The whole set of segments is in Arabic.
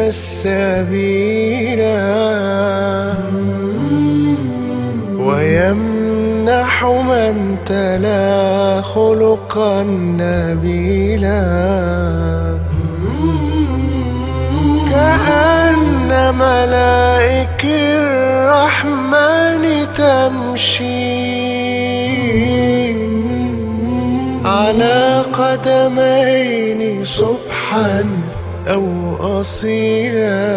السبيل ويمنح من تلا خلقا نبيلا كأن ملائك الرحمن تمشي على قدمين صبحا أو أصيلا.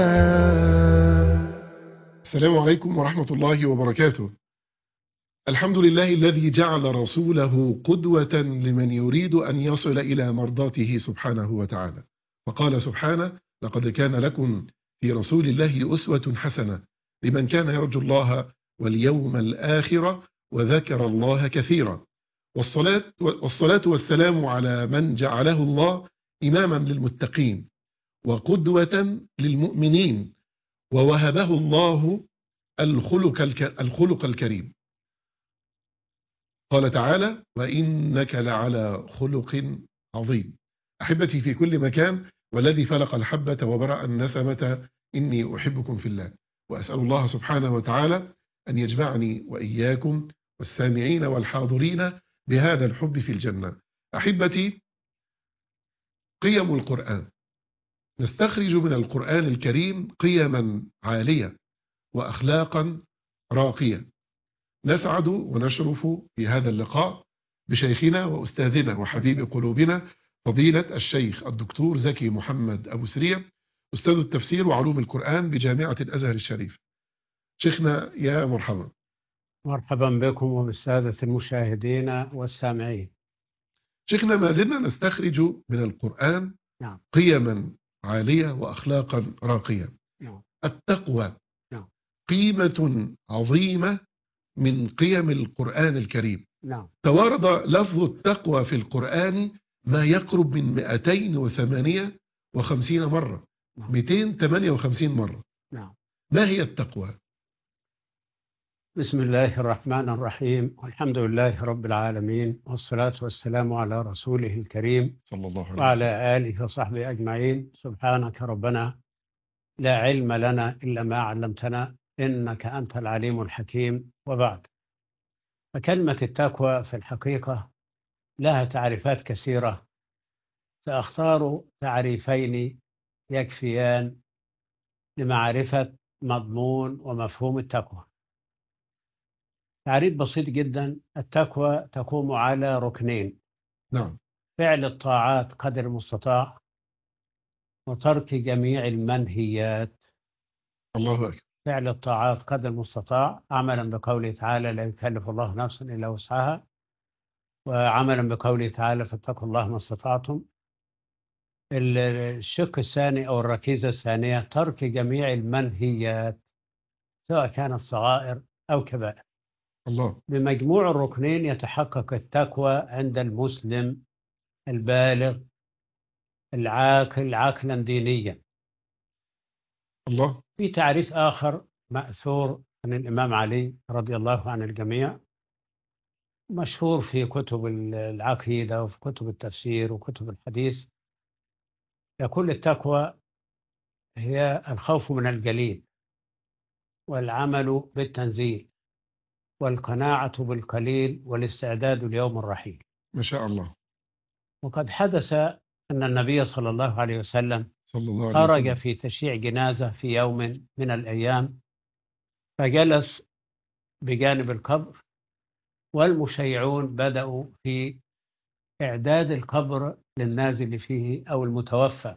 السلام عليكم ورحمة الله وبركاته. الحمد لله الذي جعل رسوله قدوة لمن يريد أن يصل إلى مرضاته سبحانه وتعالى، فقال سبحانه: لقد كان لكم في رسول الله أسوة حسنة لمن كان يرجو الله واليوم الآخر وذكر الله كثيرا. والصلاة والسلام على من جعله الله إماما للمتقين وقدوة للمؤمنين ووهبه الله الخلق الكريم. قال تعالى: وإنك لعلى خلق عظيم. أحبتي في كل مكان، والذي فلق الحبة وبرأ النسمة إني أحبكم في الله، وأسأل الله سبحانه وتعالى أن يجمعني وإياكم والسامعين والحاضرين بهذا الحب في الجنة. أحبتي، قيم القرآن. نستخرج من القرآن الكريم قيما عالية وأخلاقا راقية. نسعد ونشرف في هذا اللقاء بشيخنا وأستاذنا وحبيب قلوبنا فضيلة الشيخ الدكتور زكي محمد أبو سريع، أستاذ التفسير وعلوم القرآن بجامعة الأزهر الشريف. شيخنا يا مرحبا. مرحبا بكم وبالسادة المشاهدين والسامعين. شيخنا، ما زلنا نستخرج من القرآن قيما عالية وأخلاقا راقية. التقوى قيمة عظيمة من قيم القرآن الكريم. توارد لفظ التقوى في القرآن ما يقرب من 258 مرة. 258 مرة. ما هي التقوى؟ بسم الله الرحمن الرحيم، والحمد لله رب العالمين، والصلاة والسلام على رسوله الكريم صلى الله عليه وسلم وعلى آله وصحبه أجمعين. سبحانك ربنا لا علم لنا إلا ما علمتنا إنك أنت العليم الحكيم. وبعد، فكلمة التقوى في الحقيقة لها تعريفات كثيرة، سأختار تعريفين يكفيان لمعرفة مضمون ومفهوم التقوى. تعريف بسيط جدا: التقوى تقوم على ركنين: فعل الطاعات قدر المستطاع، وترك جميع المنهيات. الله أكبر. فعل الطاعات قدر المستطاع عملا بقوله تعالى: لا يكلف الله نفسا إلا وسعها، وعملا بقوله تعالى: فاتقوا الله ما استطعتم. الشق الثاني أو الركيزة الثانية: ترك جميع المنهيات سواء كانت صغائر أو كبائر. الله. بمجموع الركنين يتحقق التقوى عند المسلم البالغ العاقل عقلا دينيا. الله. في تعريف آخر مأثور عن الإمام علي رضي الله عن الجميع، مشهور في كتب العقيدة وفي كتب التفسير وكتب الحديث، يقول: التقوى هي الخوف من الجليل، والعمل بالتنزيل، والقناعة بالقليل، والاستعداد ليوم الرحيل. ما شاء الله. وقد حدث أن النبي صلى الله عليه وسلم خرج في تشييع جنازة في يوم من الأيام، فجلس بجانب القبر، والمشيعون بدأوا في إعداد القبر للنازل فيه أو المتوفى.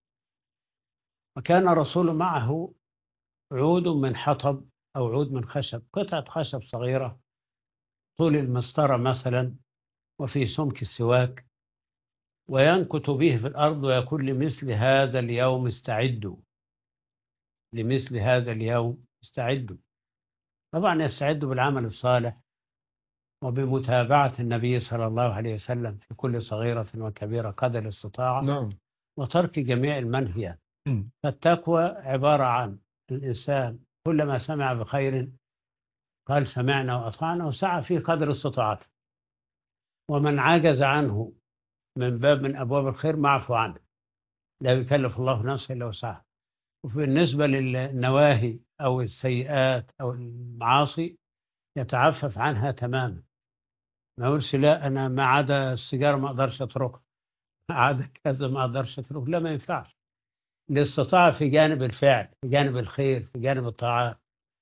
وكان الرسول معه عود من حطب أو عود من خشب، قطعة خشب صغيرة طول المسطرة مثلا، وفي سمك السواك، وينكت به في الأرض ويقول: لمثل هذا اليوم استعدوا، لمثل هذا اليوم استعدوا. طبعا يستعدوا بالعمل الصالح وبمتابعة النبي صلى الله عليه وسلم في كل صغيرة وكبيرة قدر الاستطاعة، وترك جميع المنهيات. فالتقوى عبارة عن الإنسان كلما سمع بخير قال سمعنا وأطعنا وسعى فيه قدر استطاعته، ومن عجز عنه من باب من أبواب الخير معفو عنه، لا يكلف الله نفسا إلا وسعها. وبالنسبة للنواهي أو السيئات أو المعاصي يتعفف عنها تماما. ما يقولش لا أنا ما عدا السيجارة ما أقدرش أتركها، ما عدا كذا ما أقدرش أتركها، لا ما ينفعش. الاستطاعة في جانب الفعل، في جانب الخير، في جانب الطاعات.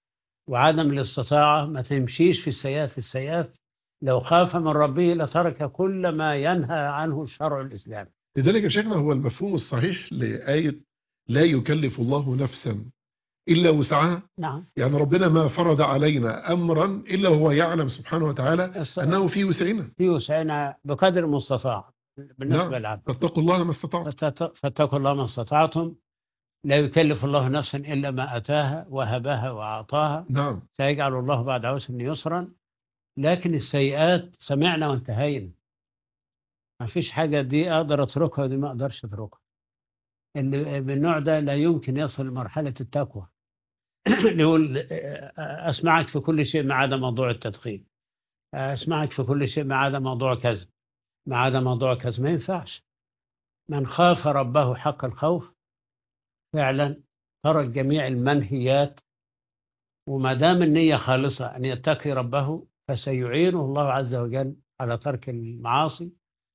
وعدم الاستطاعة ما تمشيش في السيئات. في السيئات لو خاف من ربه لترك كل ما ينهى عنه الشرع الإسلامي. لذلك يا شيخنا هو المفهوم الصحيح لآية لا يكلف الله نفسا إلا وسعها. نعم. يعني ربنا ما فرض علينا أمرا إلا هو يعلم سبحانه وتعالى أنه في وسعنا. في وسعنا بقدر المستطاع بالنسبة نعم. للعبد. فاتقوا الله ما استطعتم. فاتقوا الله ما استطعتم. لا يكلف الله نفسا إلا ما أتاها وهبها وأعطاها. نعم. سيجعل الله بعد عسر يسرا. لكن السيئات سمعنا وانتهينا. ما فيش حاجة دي أقدر أتركها ودي ما أقدرش أتركها. اللي بالنوع ده لا يمكن يصل لمرحلة التقوى. يقول أسمعك في كل شيء ما عدا موضوع التدخين، أسمعك في كل شيء ما عدا موضوع كذا، ما عدا موضوع كذا. ما ينفعش. من خاف ربه حق الخوف فعلا ترك جميع المنهيات. وما دام النية خالصة أن يتقي ربه فسيعينه الله عز وجل على ترك المعاصي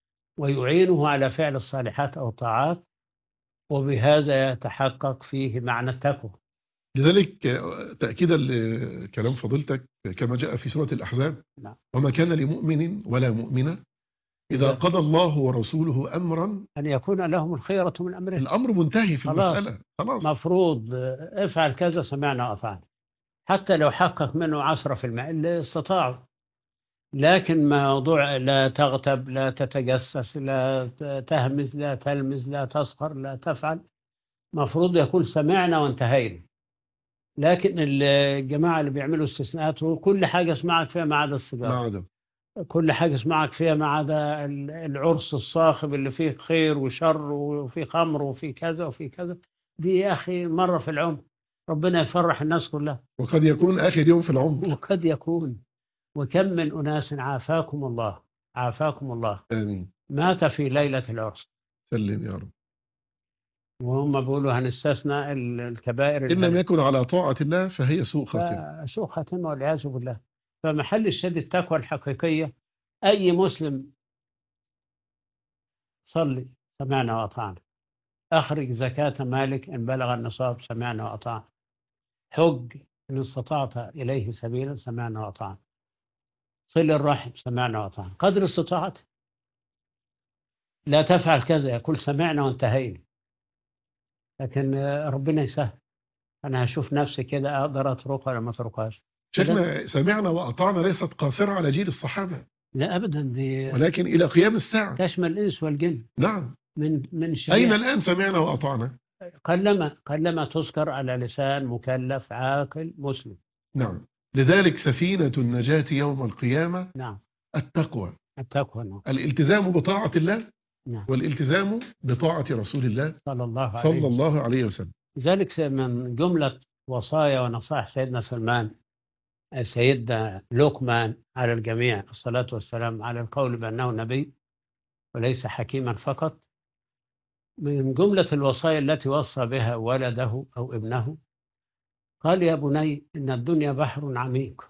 ويعينه على فعل الصالحات أو الطاعات، وبهذا يتحقق فيه معنى التقوى. لذلك تأكيدا لكلام فضيلتك كما جاء في سورة الأحزاب: نعم. وما كان لمؤمن ولا مؤمنة إذا قضى الله ورسوله أمرا أن يكون لهم الخيرة من أمره. الأمر منتهي في خلاص. المسألة. خلاص. مفروض افعل كذا سمعنا وأطعنا، حتى لو حقق منه 10% اللي استطاعوا. لكن موضوع لا تغتب، لا تتجسس، لا تهمز، لا تلمز، لا تسخر، لا تفعل، مفروض يكون سمعنا وانتهينا. لكن الجماعة اللي بيعملوا استثناءات كل حاجة اسمعك فيها ما عدا ما السيجارة، عدا كل حاجة اسمعك فيها ما عدا العرس الصاخب اللي فيه خير وشر وفيه خمر وفيه كذا وفيه كذا. دي يا أخي مرة في العمر ربنا يفرح الناس كلها. وقد يكون آخر يوم في العمر. وقد يكون. وكم من أناس عافاكم الله، عافاكم الله، آمين. مات في ليلة العرس. سلم يا رب. وهم بيقولوا هنستثنى الكبائر إن لم يكن على طاعة الله فهي سوء خاتمة. سوء خاتمة والعياذ بالله. فمحل الشد التقوى الحقيقية أي مسلم: صلي سمعنا وأطعنا، أخرج زكاة مالك إن بلغ النصاب سمعنا وأطعنا، حج إن استطعت إليه سبيلا سمعنا وأطعنا، صل الرحم سمعنا وأطعنا قدر استطاعت. لا تفعل كذا يقول سمعنا وانتهينا. لكن ربنا يسهل. أنا هشوف نفسي كده أقدر أتركها ولا ما أتركهاش. شيخنا سمعنا وأطعنا ليست قاصرة على جيل الصحابة، لا أبدا، دي ولكن إلى قيام الساعة تشمل الإنس والجن. نعم. من شريعة. أين الآن سمعنا وأطعنا؟ قلما تذكر على لسان مكلف عاقل مسلم. نعم. لذلك سفينة النجاة يوم القيامة نعم التقوى، نعم. الالتزام بطاعة الله، نعم. والالتزام بطاعة رسول الله صلى الله عليه وسلم. لذلك من جملة وصايا ونصائح سيدنا سلمان سيدنا لقمان على الجميع الصلاة والسلام على القول بأنه نبي وليس حكيما فقط. من جملة الوصايا التي وصى بها ولده أو ابنه قال: يا بني إن الدنيا بحر عميق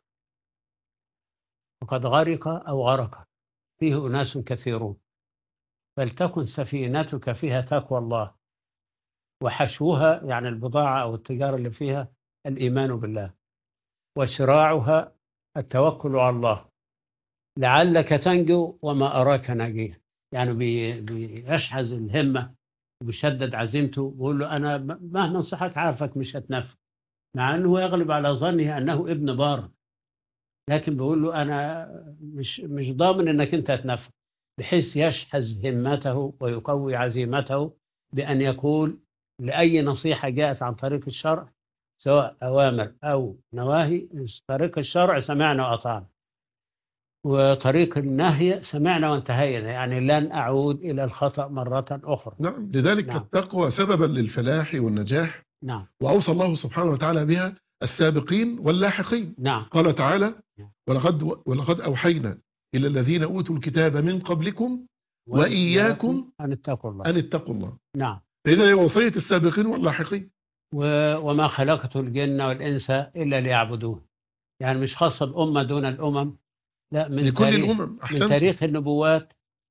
وقد غرق أو غرق فيه أناس كثيرون، فلتكن سفينتك فيها تقوى الله وحشوها يعني البضاعة أو التجارة اللي فيها الإيمان بالله، وشراعها التوكل على الله لعلك تنجو وما أراك ناجيا. يعني بيشحذ الهمة وبيشدد عزيمته، بيقول له أنا مهما صحك عارفك مش هتنفذ، مع أنه يغلب على ظنه أنه ابن بار، لكن بيقول له أنا مش ضامن أنك أنت هتنفذ، بحيث يشحذ همته ويقوي عزيمته بأن يقول لأي نصيحة جاءت عن طريق الشرع سواء أوامر أو نواهي: طريق الشرع سمعنا وأطعنا، وطريق النهي سمعنا وانتهينا، يعني لن أعود إلى الخطأ مرة أخرى. نعم. لذلك نعم. التقوى سببا للفلاح والنجاح. نعم. وأوصى الله سبحانه وتعالى بها السابقين واللاحقين. نعم. قال تعالى: ولقد أوحينا إلى الذين أوتوا الكتاب من قبلكم وإياكم أن اتقوا الله. أن اتقوا الله. نعم. فإذا هي وصية السابقين واللاحقين. وما خلقت الجن والإنس إلا ليعبدون. يعني مش خاصة بأمة دون الأمم، لا، لكل الأمم. من أحسنتم. تاريخ النبوات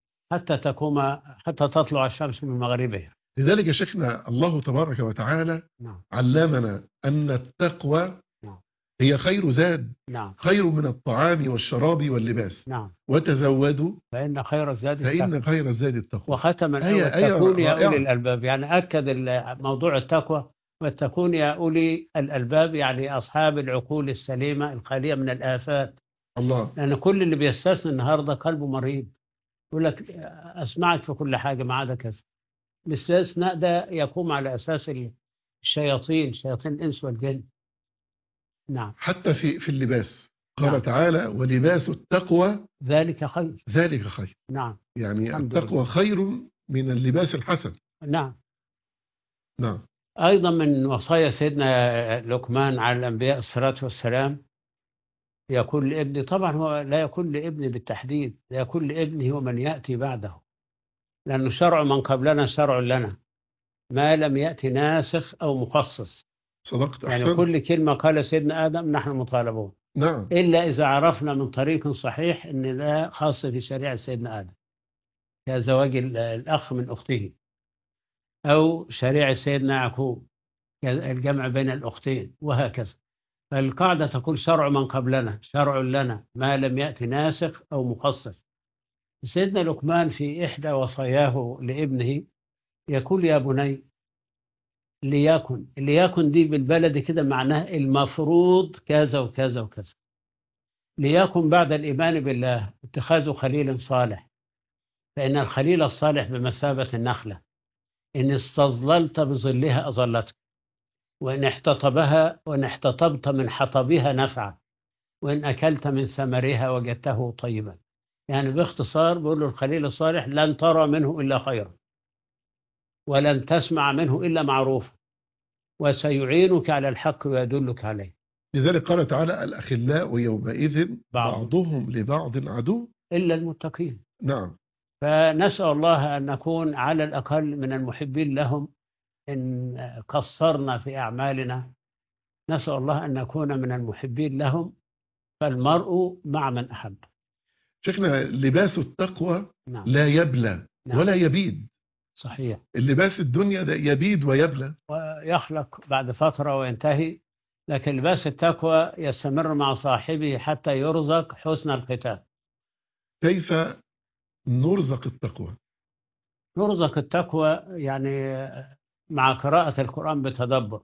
حتى تطلع الشمس من مغربها. لذلك يا شيخنا الله تبارك وتعالى نعم. علمنا أن التقوى نعم. هي خير زاد، نعم. خير من الطعام والشراب والليباس. نعم. وتزودوا فإن خير الزاد التقوى. فإن خير الزاد التقوى. وختم آية واتقون يا أولي رائعة. الألباب، يعني أكد موضوع التقوى. واتقون يا أولي الألباب، يعني أصحاب العقول السليمة الخالية من الآفات. الله. لأن كل اللي بيستثني النهاردة قلبه مريض، يقول لك أسمعك في كل حاجة ما عدا كذا. الاستثناء ده يقوم على أساس الشياطين، شياطين الإنس والجن. نعم. حتى في اللباس قال نعم. تعالى ولباس التقوى ذلك خير. ذلك خير. نعم. يعني الحمد التقوى لله. خير من اللباس الحسن. نعم. نعم. أيضا من وصايا سيدنا لقمان على الأنبياء الصلاة والسلام، يقول لابني، طبعا هو لا يقول لابني بالتحديد، لا يقول لابني هو من يأتي بعده، لأنه شرع من قبلنا شرع لنا ما لم يأتي ناسخ أو مخصص. صدقت. يعني أحسنت. كل كلمة قال سيدنا آدم نحن مطالبون، نعم. إلا إذا عرفنا من طريق صحيح أن ده خاص في شريعة سيدنا آدم، كزواج الأخ من أخته، أو شريعة سيدنا يعقوب الجمع بين الأختين، وهكذا. فالقاعدة تقول شرع من قبلنا شرع لنا ما لم يأتي ناسخ أو مخصص. سيدنا لقمان في إحدى وصاياه لابنه يقول يا بني ليكن دي بالبلد كده معناه المفروض كذا وكذا وكذا. ليكن بعد الإيمان بالله اتخاذ خليل صالح، فإن الخليل الصالح بمثابة النخلة، إن استظللت بظلها أظلتك، وإن احتطبت من حطبها نفعا، وإن أكلت من ثمرها وجدته طيبا. يعني باختصار بيقول له الخليل الصالح لن ترى منه إلا خيرا، ولن تسمع منه إلا معروف، وسيعينك على الحق ويدلك عليه. لذلك قال تعالى الأخلاء يومئذ بعضهم لبعض عدو إلا المتقين. نعم. فنسأل الله أن نكون على الأقل من المحبين لهم، إن قصرنا في أعمالنا نسأل الله أن نكون من المحبين لهم، فالمرء مع من أحب. شيخنا لباس التقوى نعم. لا يبلى نعم. ولا يبيد. صحيح. اللباس الدنيا ده يبيد ويبلى ويخلق بعد فترة وينتهي، لكن لباس التقوى يستمر مع صاحبه حتى يرزق حسن الختام. كيف نرزق التقوى؟ نرزق التقوى يعني مع قراءة القرآن بتدبر،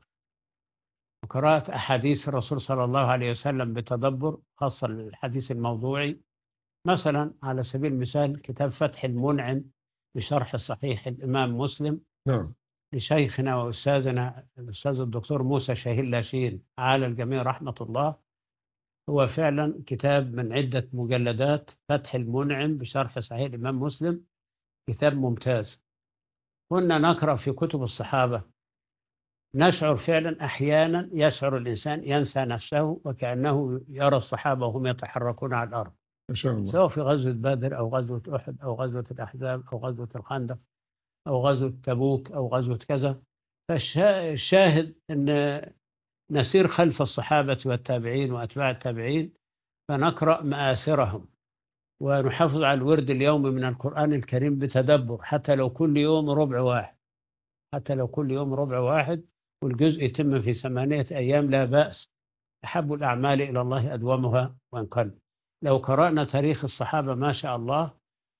وقراءة أحاديث الرسول صلى الله عليه وسلم بتدبر، خاصة الحديث الموضوعي. مثلا على سبيل المثال كتاب فتح المنعم بشرح صحيح الإمام مسلم نعم. لشيخنا وأستاذنا الأستاذ الدكتور موسى شاهين لاشين على الجميع رحمة الله. هو فعلا كتاب من عدة مجلدات، فتح المنعم بشرح صحيح الإمام مسلم، كتاب ممتاز. كنا نقرأ في كتب الصحابة نشعر فعلا أحيانا يشعر الإنسان ينسى نفسه وكأنه يرى الصحابة وهم يتحركون على الأرض، ما شاء الله. سواء في غزوة بدر أو غزوة أحد أو غزوة الأحزاب أو غزوة الخندق أو غزوة تبوك أو غزوة كذا. فالشاهد أن نسير خلف الصحابة والتابعين وأتباع التابعين، فنقرأ مآثرهم ونحافظ على الورد اليومي من القرآن الكريم بتدبر، حتى لو كل يوم ربع واحد، حتى لو كل يوم ربع واحد، والجزء يتم في 8 أيام لا بأس. أحب الأعمال إلى الله أدومها وإن قل. لو قرأنا تاريخ الصحابة ما شاء الله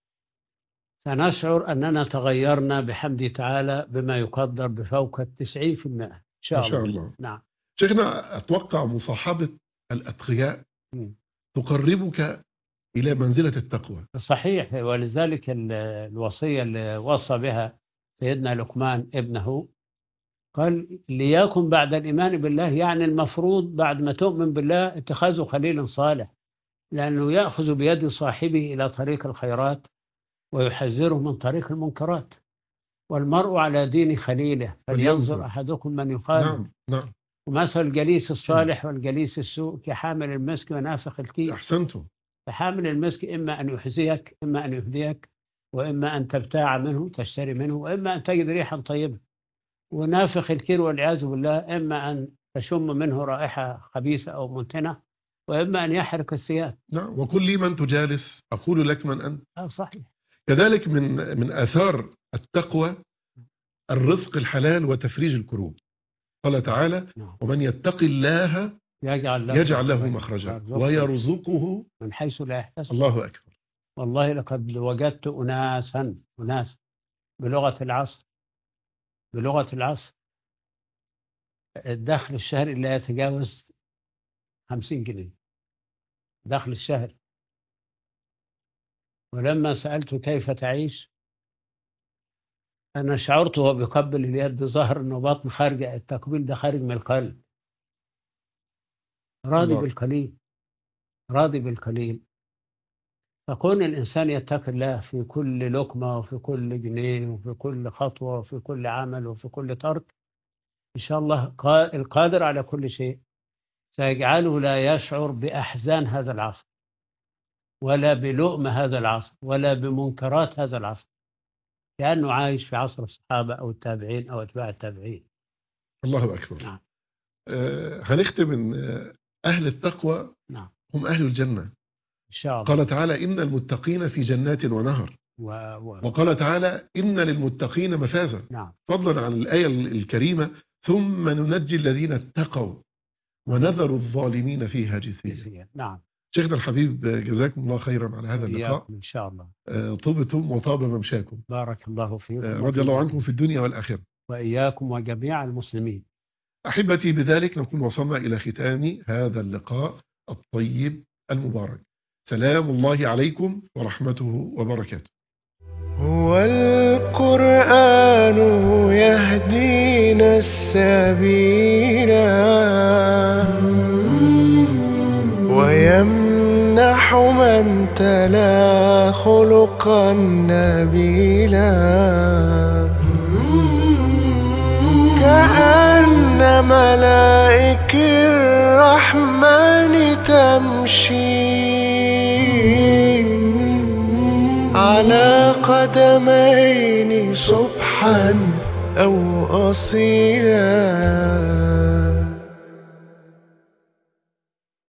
سنشعر أننا تغيرنا بحمد تعالى بما يقدر بفوق 90% إن شاء ما شاء الله. الله. نعم. شيخنا أتوقع مصاحبة الأتقياء تقربك إلى منزلة التقوى. صحيح. ولذلك الوصية اللي وصى بها سيدنا لقمان ابنه قال ليكن بعد الإيمان بالله، يعني المفروض بعد ما تؤمن بالله اتخاذه خليل صالح، لأنه يأخذ بيد صاحبه إلى طريق الخيرات ويحذره من طريق المنكرات. والمرء على دين خليله فلينظر أحدكم من يخالف. نعم. نعم. ومثل الجليس الصالح والجليس السوء كحامل المسك ونافخ الكير. أحسنتم. فحامل المسك إما أن يحزيك، إما أن يهديك، وإما أن تبتاع منه تشتري منه، وإما أن تجد ريحا طيبة. ونافخ الكير والعياذ بالله إما أن تشم منه رائحة خبيثة أو منتنة، وإما أن يحرق الثياب. نعم. وقل لي من تجالس أقول لك من أنت. صحيح. كذلك من آثار التقوى الرزق الحلال وتفريج الكروب. قال تعالى: ومن يتق الله يجعل له مخرجا ويرزقه من حيث لا يحتسب. الله أكبر. والله لقد وجدت أناس بلغة العصر الدخل الشهري لا يتجاوز 50 جنيه دخل الشهر. ولما سألته كيف تعيش، أنا شعرت وهو بيقبل اليد ظهر أنه بطن خارجة، التقبيل ده خارج من القلب. راضي بالقليل. فكون الإنسان يتقي الله في كل لقمة وفي كل جنيه وفي كل خطوة وفي كل عمل وفي كل ترك، إن شاء الله القادر على كل شيء سيجعله لا يشعر بأحزان هذا العصر، ولا بلؤم هذا العصر، ولا بمنكرات هذا العصر، كأنه عايش في عصر الصحابة أو التابعين أو أتباع التابعين. الله أكبر. نعم. هنختم إن أهل التقوى نعم هم أهل الجنة إن شاء الله. قال تعالى: إن المتقين في جنات ونهر. وقال تعالى: إن للمتقين مفازا. نعم. فضلا عن الآية الكريمة: ثم ننجي الذين اتقوا ونذر الظالمين فيها جثيا. نعم. شيخنا الحبيب، جزاكم الله خيرا على هذا اللقاء. إن شاء الله. طبتم وطاب ممشاكم. بارك الله فيكم. رضي الله عنكم في الدنيا والآخرة. وإياكم وجميع المسلمين. أحبتي، بذلك نكون وصلنا إلى ختام هذا اللقاء الطيب المبارك. سلام الله عليكم ورحمته وبركاته. هو القرآن يهدينا السبيل ويمنح من تلا خلقا نبيلا، كأن ملائك الرحمن تمشي على قدمين صبحا أو أصيلا.